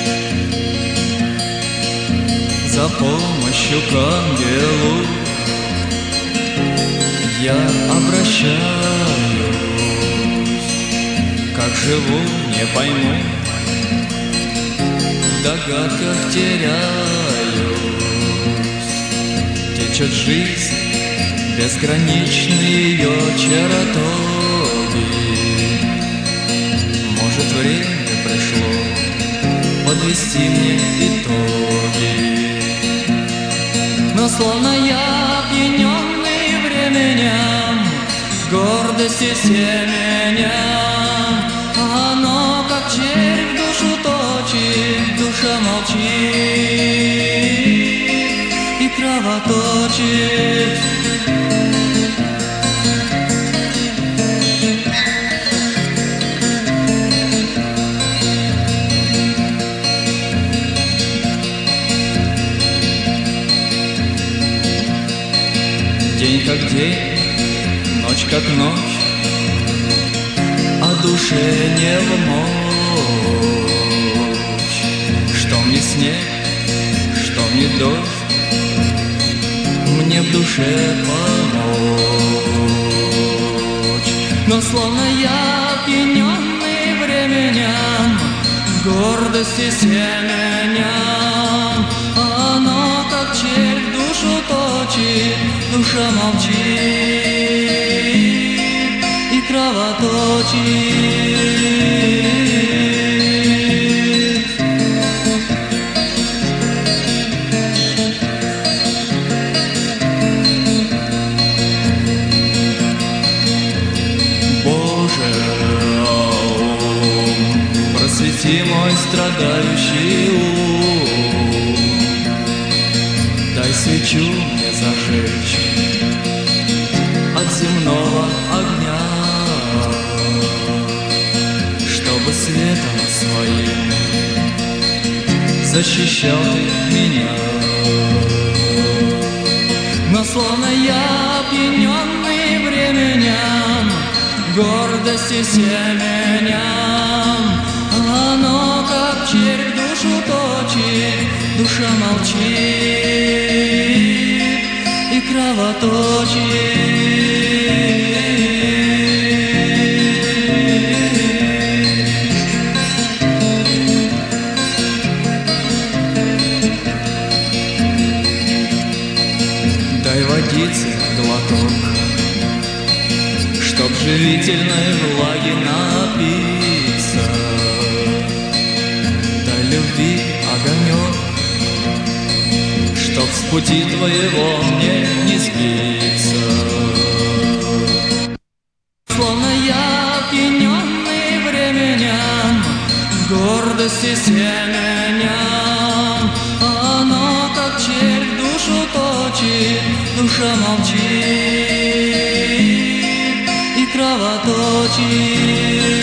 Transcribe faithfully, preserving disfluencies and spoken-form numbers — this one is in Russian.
За помощью к ангелу я обращаюсь. Как живу, не пойму, в догадках теряюсь. Течет жизнь, безграничны ее чертоги. Может, время пришло подвести мне итоги. Но словно я опьяненный временем, гордости семенем, оно как червь душу точит, душа молчит и кровоточит. День как день, ночь как ночь, а душе не вмочь. Что мне снег, что мне дождь, мне в душе помочь. Но словно я опьяненный временем, гордости семенем, оно как червь душу точит, душа молчит и кровоточит. Боже, просвети мой страдающий ум, дай свечу мне зажечь от земного огня, чтобы светом своим защищал ты меня. Но словно я опьяненный временем, гордости семенем, оно как червь душу точит, душа молчит и кровоточит. Дай водицы глоток, чтоб живительной влаги напиться. Дай любви огонек, чтоб с пути твоего мне не сбиться. Словно я опьяненный временем, гордости семенем, оно как червь душу точит, душа молчит и кровоточит.